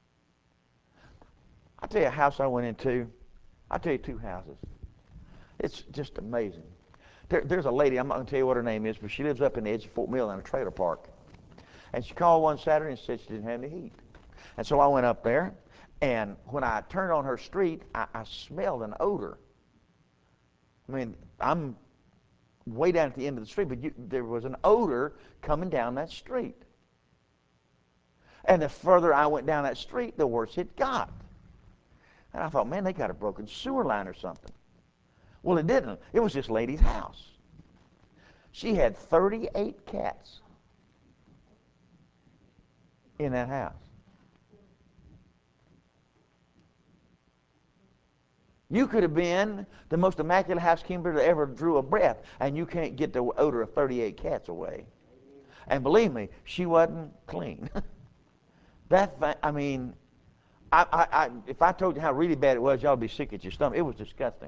I'll tell you a house I went into. I'll tell you 2 houses. It's just amazing. There's a lady, I'm not going to tell you what her name is, but she lives up in the edge of Fort Mill in a trailer park. And she called one Saturday and said she didn't have any heat. And so I went up there, and when I turned on her street, I smelled an odor. I mean, I'm way down at the end of the street, but there was an odor coming down that street. And the further I went down that street, the worse it got. And I thought, man, they got a broken sewer line or something. Well, it didn't. It was this lady's house. She had 38 cats in that house. You could have been the most immaculate housekeeper that ever drew a breath, and you can't get the odor of 38 cats away. And believe me, she wasn't clean. I mean, if I told you how really bad it was, y'all would be sick at your stomach. It was disgusting.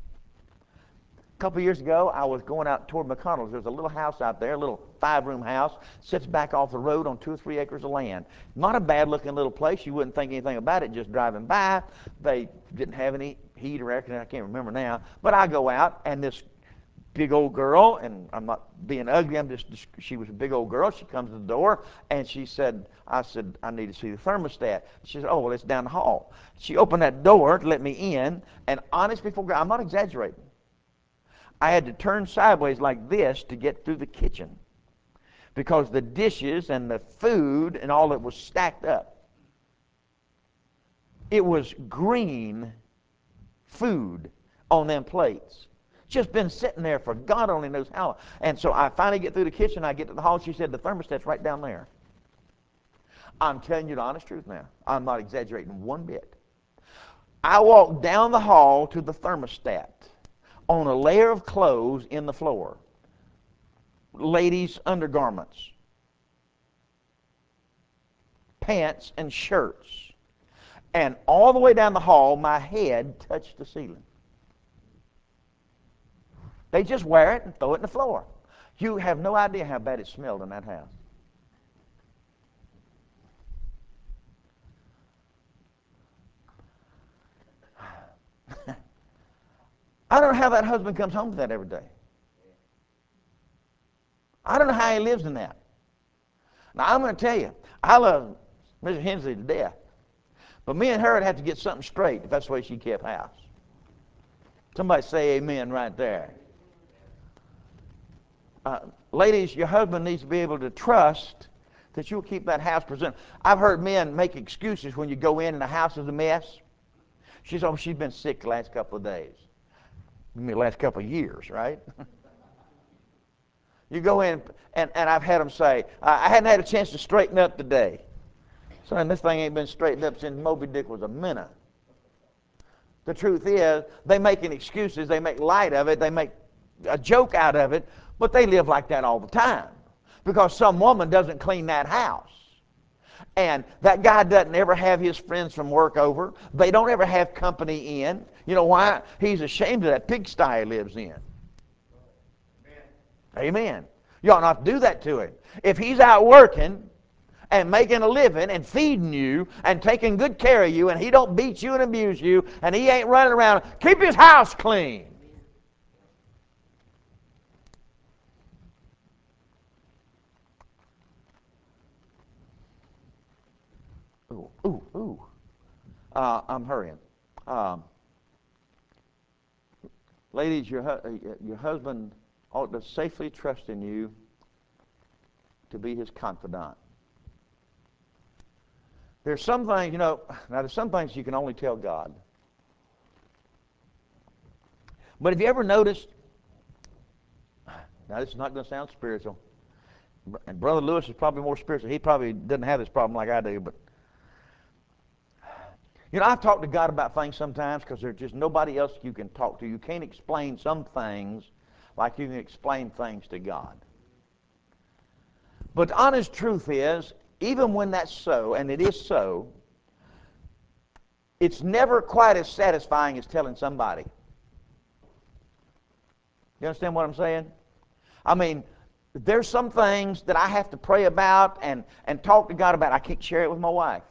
A couple of years ago, I was going out toward McConnell's. There's a little house out there, a little 5-room house, sits back off the road on 2 or 3 acres of land. Not a bad-looking little place. You wouldn't think anything about it just driving by. They didn't have any heat or air conditioning. I can't remember now. But I go out, and this big old girl, and I'm not being ugly, she was a big old girl. She comes to the door, and I said, I need to see the thermostat. She said, oh, well, it's down the hall. She opened that door to let me in, and honest before God, I'm not exaggerating, I had to turn sideways like this to get through the kitchen because the dishes and the food and all that was stacked up. It was green food on them plates. Just been sitting there for God only knows how long. And so I finally get through the kitchen. I get to the hall. She said, the thermostat's right down there. I'm telling you the honest truth now. I'm not exaggerating one bit. I walked down the hall to the thermostat on a layer of clothes in the floor. Ladies' undergarments, pants and shirts. And all the way down the hall, my head touched the ceiling. They just wear it and throw it in the floor. You have no idea how bad it smelled in that house. I don't know how that husband comes home to that every day. I don't know how he lives in that. Now, I'm going to tell you, I love Mrs. Hensley to death. But me and her would have to get something straight if that's the way she kept house. Somebody say amen right there. Ladies, your husband needs to be able to trust that you'll keep that house presentable. I've heard men make excuses when you go in and the house is a mess. She's been sick the last couple of days. I mean, the last couple of years, right? You go in, and I've had them say, I hadn't had a chance to straighten up today. Son, this thing ain't been straightened up since Moby Dick was a minnow. The truth is, they make excuses, they make light of it, they make a joke out of it, but they live like that all the time because some woman doesn't clean that house. And that guy doesn't ever have his friends from work over. They don't ever have company in. You know why? He's ashamed of that pigsty he lives in. Amen. You ought not to do that to him. If he's out working and making a living and feeding you and taking good care of you and he don't beat you and abuse you and he ain't running around, keep his house clean. Ooh. I'm hurrying. Ladies, your husband ought to safely trust in you to be his confidant. There's some things, there's some things you can only tell God. But have you ever noticed, now this is not going to sound spiritual, and Brother Lewis is probably more spiritual. He probably doesn't have this problem like I do, but I've talked to God about things sometimes because there's just nobody else you can talk to. You can't explain some things like you can explain things to God. But the honest truth is, even when that's so, and it is so, it's never quite as satisfying as telling somebody. You understand what I'm saying? I mean, there's some things that I have to pray about and talk to God about. I can't share it with my wife.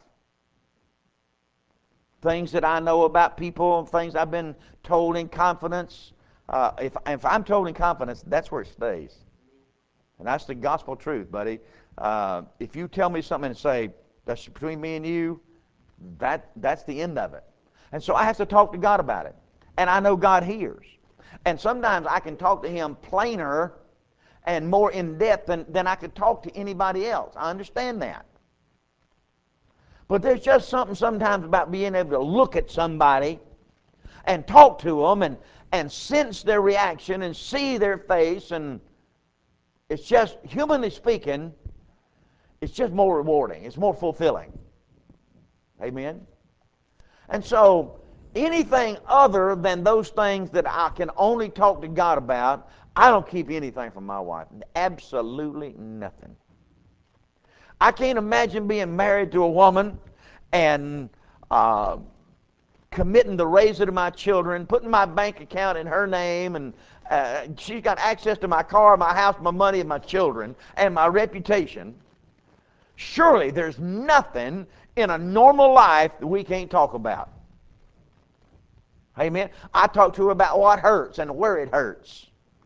Things that I know about people, things I've been told in confidence. If I'm told in confidence, that's where it stays. And that's the gospel truth, buddy. If you tell me something and say, that's between me and you, that's the end of it. And so I have to talk to God about it. And I know God hears. And sometimes I can talk to him plainer and more in depth than I could talk to anybody else. I understand that. But there's just something sometimes about being able to look at somebody and talk to them and sense their reaction and see their face, and it's just, humanly speaking, it's just more rewarding. It's more fulfilling. Amen? And so, anything other than those things that I can only talk to God about, I don't keep anything from my wife. Absolutely nothing. I can't imagine being married to a woman and committing the raising of my children, putting my bank account in her name, and she's got access to my car, my house, my money, and my children, and my reputation. Surely there's nothing in a normal life that we can't talk about. Amen? I talk to her about what hurts and where it hurts.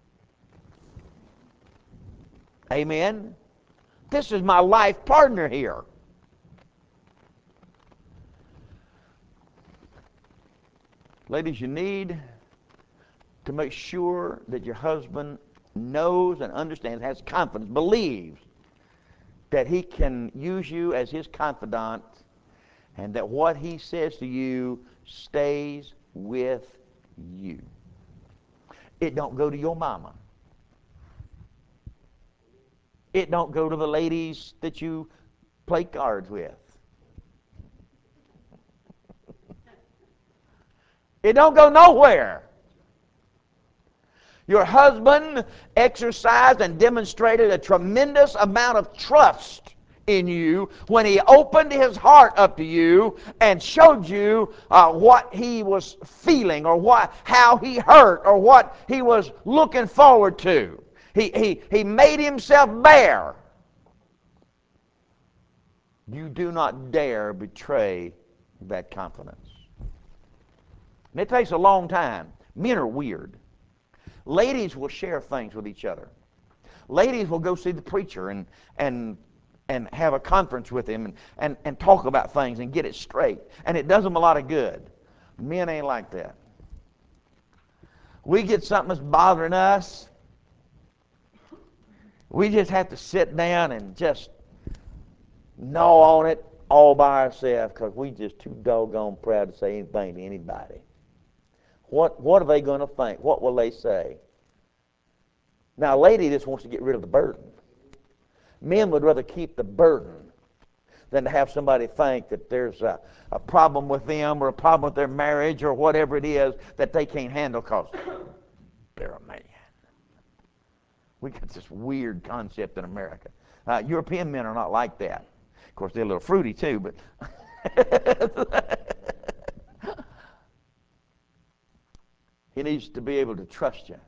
Amen? This is my life partner here. Ladies, you need to make sure that your husband knows and understands, has confidence, believes that he can use you as his confidant, and that what he says to you stays with you. It don't go to your mama. It don't go to the ladies that you play cards with. It don't go nowhere. Your husband exercised and demonstrated a tremendous amount of trust in you when he opened his heart up to you and showed you what he was feeling, or how he hurt, or what he was looking forward to. He made himself bare. You do not dare betray that confidence. And it takes a long time. Men are weird. Ladies will share things with each other. Ladies will go see the preacher and have a conference with him and talk about things and get it straight. And it does them a lot of good. Men ain't like that. We get something that's bothering us, we just have to sit down and just gnaw on it all by ourselves, because we just too doggone proud to say anything to anybody. What are they going to think? What will they say? Now, a lady just wants to get rid of the burden. Men would rather keep the burden than to have somebody think that there's a problem with them, or a problem with their marriage, or whatever it is that they can't handle because they're a man. We got this weird concept in America. European men are not like that. Of course, they're a little fruity too, but he needs to be able to trust you.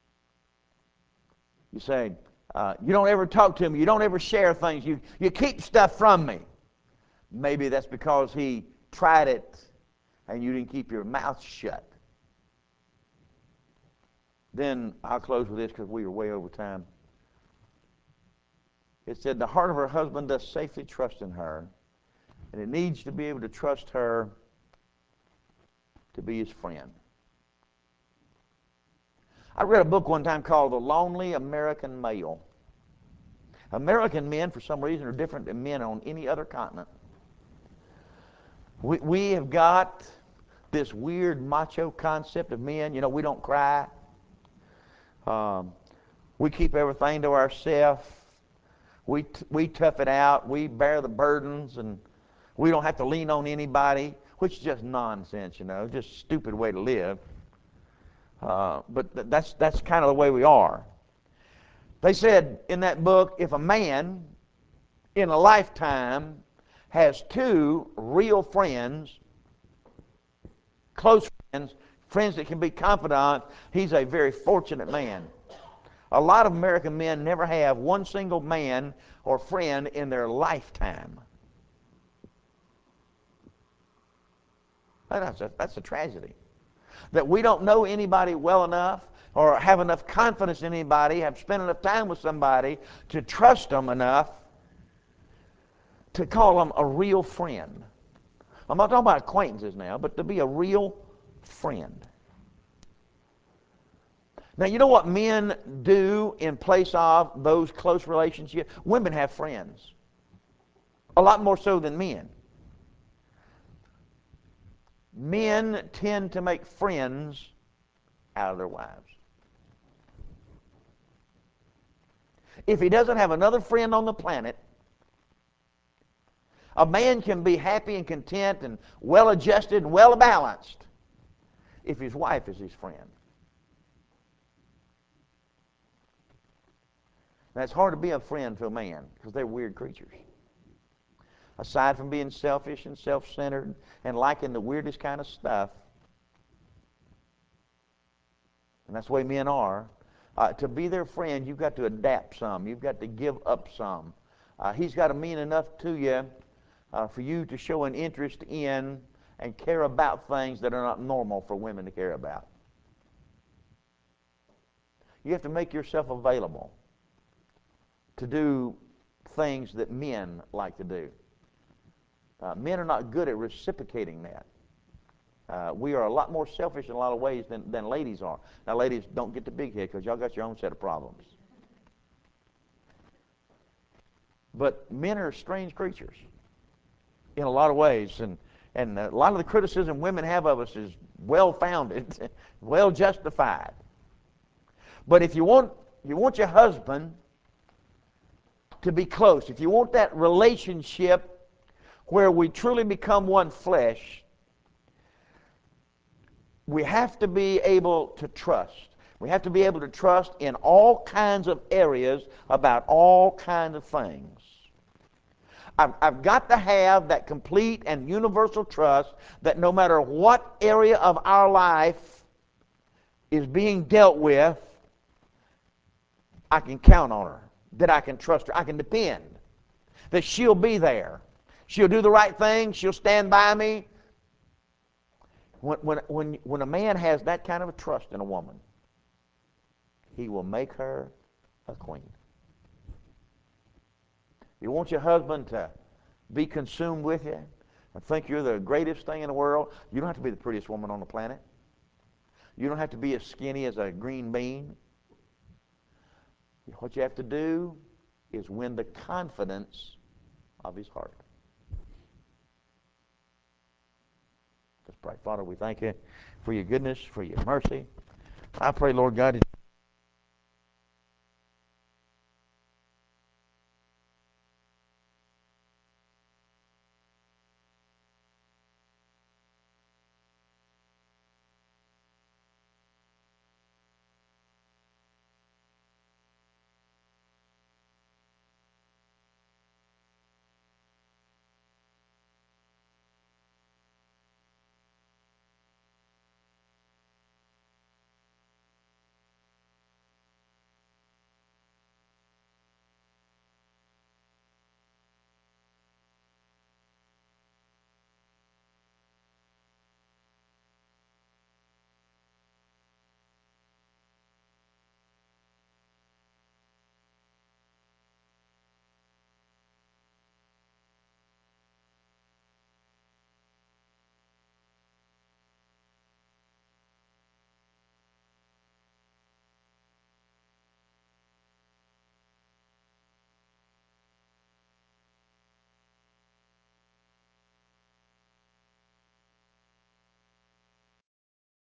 You say, you don't ever talk to me, you don't ever share things, you keep stuff from me. Maybe that's because he tried it and you didn't keep your mouth shut. Then I'll close with this because we are way over time. It said, the heart of her husband does safely trust in her, and it needs to be able to trust her to be his friend. I read a book one time called The Lonely American Male. American men, for some reason, are different than men on any other continent. We have got this weird macho concept of men. You know, we don't cry. We keep everything to ourselves. We tough it out. We bear the burdens, and we don't have to lean on anybody, which is just nonsense, you know, just a stupid way to live. But that's kind of the way we are. They said in that book, if a man in a lifetime has two real friends, close friends, friends that can be confidants, he's a very fortunate man. A lot of American men never have one single man or friend in their lifetime. That's a tragedy. That we don't know anybody well enough, or have enough confidence in anybody, have spent enough time with somebody to trust them enough to call them a real friend. I'm not talking about acquaintances now, but to be a real friend. Now, you know what men do in place of those close relationships? Women have friends. A lot more so than men. Men tend to make friends out of their wives. If he doesn't have another friend on the planet, a man can be happy and content and well-adjusted and well-balanced if his wife is his friend. Now, it's hard to be a friend to a man because they're weird creatures. Aside from being selfish and self-centered and liking the weirdest kind of stuff, and that's the way men are, to be their friend, you've got to adapt some. You've got to give up some. He's got to mean enough to you for you to show an interest in and care about things that are not normal for women to care about. You have to make yourself available to do things that men like to do. Men are not good at reciprocating that. We are a lot more selfish in a lot of ways than ladies are. Now, ladies, don't get the big head because y'all got your own set of problems. But men are strange creatures in a lot of ways, and a lot of the criticism women have of us is well-founded, well-justified. But if you want your husband to be close, if you want that relationship where we truly become one flesh, we have to be able to trust. We have to be able to trust in all kinds of areas about all kinds of things. I've got to have that complete and universal trust that no matter what area of our life is being dealt with, I can count on her, that I can trust her, I can depend, that she'll be there. She'll do the right thing, she'll stand by me. When a man has that kind of a trust in a woman, he will make her a queen. You want your husband to be consumed with you and think you're the greatest thing in the world, you don't have to be the prettiest woman on the planet. You don't have to be as skinny as a green bean. What you have to do is win the confidence of his heart. Let's pray. Father, we thank you for your goodness, for your mercy. I pray, Lord God,